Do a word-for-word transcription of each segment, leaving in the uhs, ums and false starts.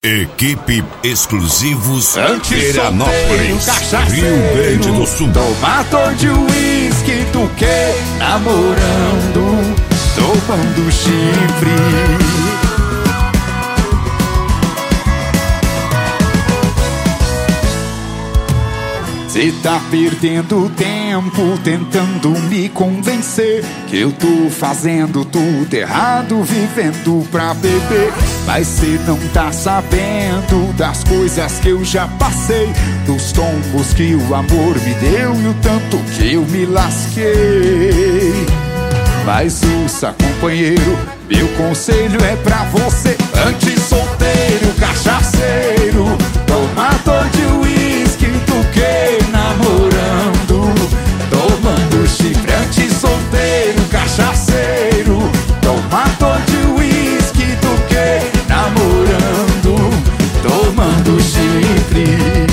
Equipe Exclusivos Veranópolis, Rio Grande do Sul. Tomador de uísque, tu que namorando, tomando chifre. Cê tá perdendo tempo tentando me convencer que eu tô fazendo tudo errado, vivendo pra beber. Mas cê não tá sabendo das coisas que eu já passei, dos tombos que o amor me deu e o tanto que eu me lasquei. Mas ouça, companheiro, meu conselho é pra você: anti-solteiro, cachaceiro, tomador de uísque, tu que namorando, tomando chifre. Anti-solteiro, cachaceiro, tomador de uísque, tu que namorando, tomando chifre.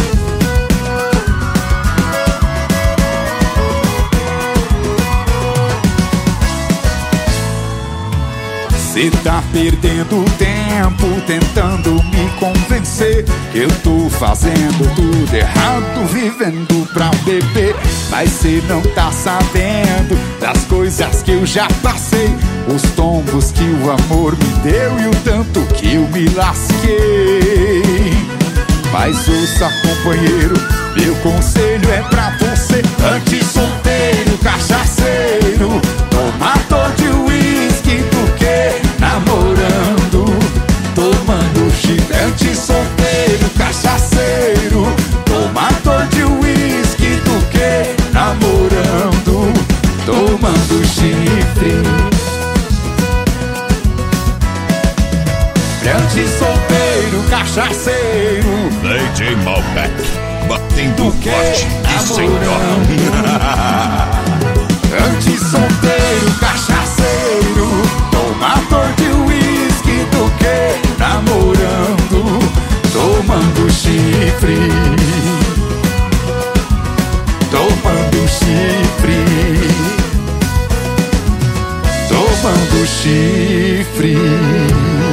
Cê tá perdendo tempo tentando me convencer que eu tô fazendo tudo errado, vivendo pra beber. Mas cê não tá sabendo das coisas que eu já passei, os tombos que o amor me deu e o tanto que eu me lasquei. Mas ouça, companheiro, meu conselho é pra você: anti-solteiro, cachaceiro, tomador de uísque, tu que namorando, tomando chifre. Anti-solteiro, cachaceiro, tomador de uísque, tu que namorando, tomando chifre. Anti-solteiro, cachaceiro, D J Malbec, batendo forte e sem dó. Anti-solteiro, cachaceiro, tomador de uísque, tu que namorando, tomando chifre, tomando chifre, tomando chifre.